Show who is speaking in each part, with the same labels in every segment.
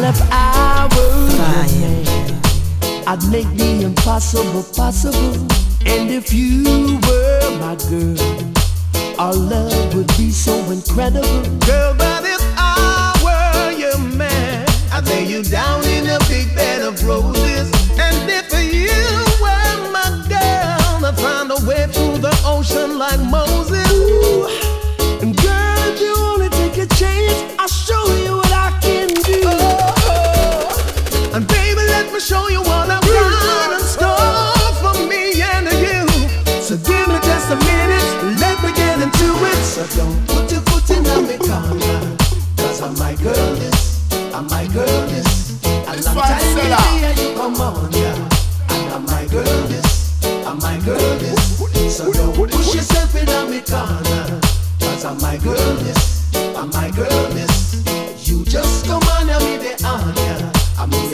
Speaker 1: if I were your man, I'd make the impossible possible. And if you were my girl, our love would be so incredible.
Speaker 2: Girl, but if I were your man, I'd lay you down in a big bed of roses. And if you were my girl, I'd find a way through the ocean like Moses.
Speaker 1: Ooh. And girl, if you only take a chance, I'll show you what I can do.
Speaker 2: Oh. And baby, let me show you what I've got in store for me and you. So give me just a minute, let me get into it. So don't put your foot in my corner, cause I'm my girl this, I'm my girl this. A long time baby, you come on, yeah. And I'm my girl this, I'm my girl this. So don't push yourself in my corner, cause I'm my girl this, I'm my girl this. You just come on and me the honor. I mean,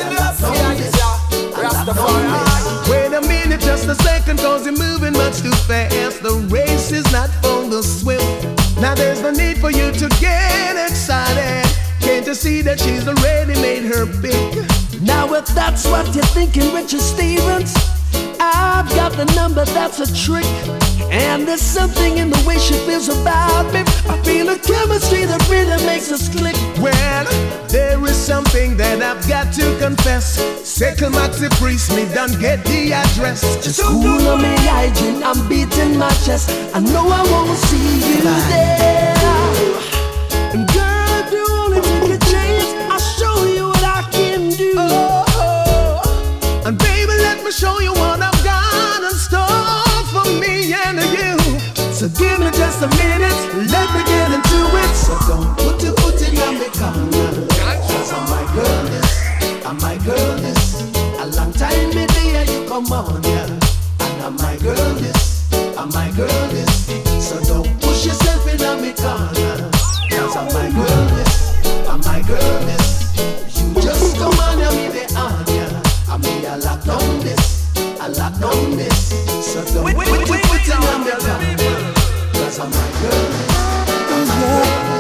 Speaker 2: wait a minute, just a second, cause you're moving much too fast. The race is not for the swift. Now there's no need for you to get excited. Can't you see that she's already made her pick?
Speaker 1: Now if that's what you're thinking, Richard Stevens, I've got the number that's a trick. And there's something in the way she feels about me. I feel a chemistry that really makes us click.
Speaker 2: Well, there is something that I've got to confess. Second Maxi Priest, me done get the address.
Speaker 1: Just cool on me hygiene, I'm beating my chest. I know I won't see you there. And girl, if you only take a chance, I'll show you what I can do.
Speaker 2: Oh. And baby, let me show you what I've got in store for me and you. So give me just a minute, let me get into it. So don't put your foot in my corner, cause I'm my girl this, I'm my girl this. A long time me there, you come on, yeah. And I'm my girl this, I'm my girl this. So don't push yourself in my corner, cause I'm my girl this, I'm my girl this. You just come on and me the honor. I mean, I lock down this, I lock down this. So don't